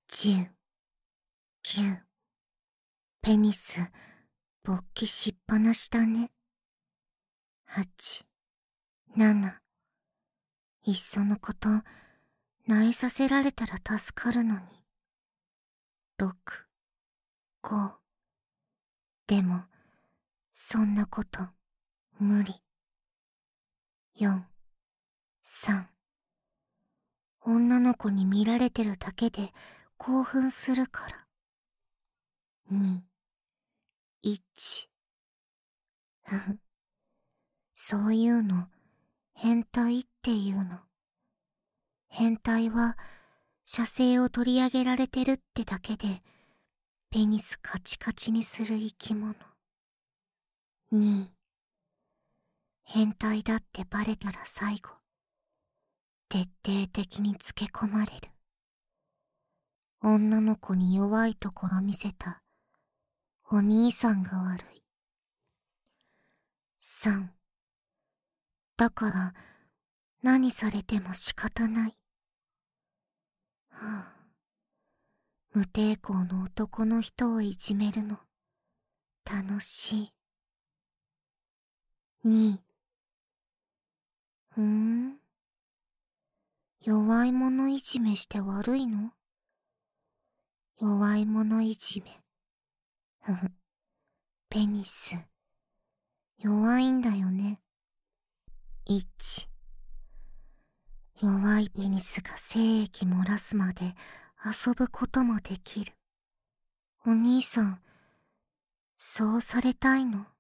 10、9、ペニス、勃起しっぱなしだね。8、7、いっそのこと、萎えさせられたら助かるのに。6、5、でも、そんなこと、無理。4、3、女の子に見られてるだけで興奮するから。2、1、そういうの、変態っていうの。変態は、射精を取り上げられてるってだけで、ペニスカチカチにする生き物。2、変態だってバレたら最後、徹底的につけ込まれる。女の子に弱いところ見せた、お兄さんが悪い。3、だから、何されても仕方ない。無抵抗の男の人をいじめるの、楽しい。2、弱い者いじめして悪いの？弱い者いじめ。ペニス、弱いんだよね。1、弱いペニスが精液漏らすまで遊ぶこともできる。お兄さん、そうされたいの？